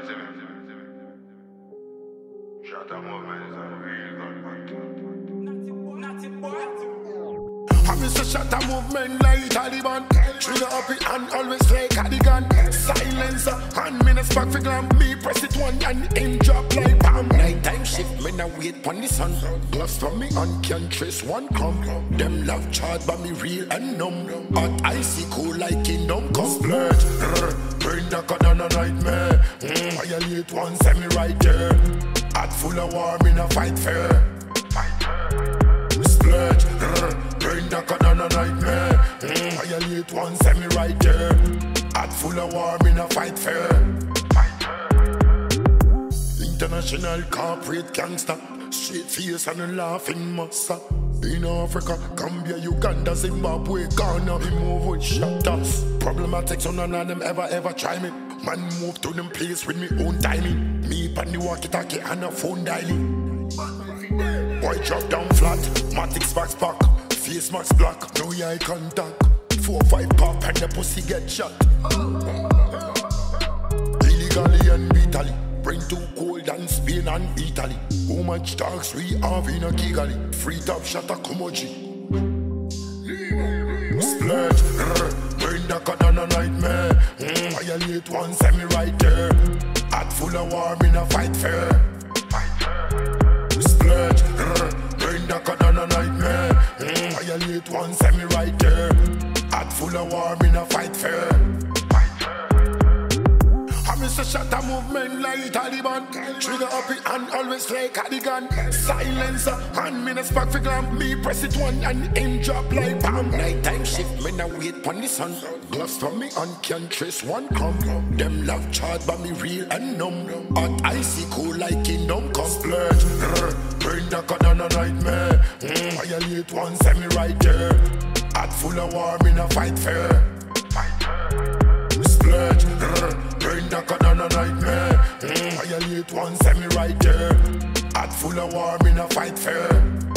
Shut up, movement is a real gun. I'm Mr. Shatter movement like Taliban. Trigger up it and always like cardigan. Silencer and me no spark for glam. Me press it one and in drop like bam. Nighttime shift, me no wait pon the sun. Gloves from me on can't trace one crumb. Them love charge but me real and numb. But icy cool like kingdom come. Splurge, bring the cut on a nightmare. Violate one send me right there. Heart full of war, me no fight fair. Splurge, bring the cut on a nightmare. Violate one send me right there. Heart full of war, me no fight fair. International corporate gangster, straight face and a laughing massa. In Africa, Gambia, Uganda, Zimbabwe, Ghana, we move with shatters. Problematic, so none of them ever try me. Man move to them place with me own timing. Me pan the walkie-talkie and a phone dialing. Boy drop down flat, matic sparks back, face mask black, no eye contact. 4-5 pop and the pussy get shot. Illegally and brutally, bring too cold and Spain and Italy. How much talks we have in a Kigali? Free top shot a Kumoji. Splurge, bring the cut on a nightmare. Violate one send me right there. Heart full of war, me no fight fair. Splurge, bring the cut on a nightmare. Violate one send me right there. Heart full of war, me no fight fair. I'm Mr. Shatter movement like Taliban. Trigger up it and always like cardigan. Silencer and me no spark for glam. Me press it one and in drop like bam. Nighttime shift, me no wait pon the sun. Gloves from me on can't trace one crumb. Them love charge but me real and numb. But icy cool like kingdom come. Splurge, bring the cut on a nightmare. Violate one send me right there. Heart full of war, me no fight fair. Splurge, bring the cut on a nightmare. Violate one send me right there. Heart full of war, me no fight fair.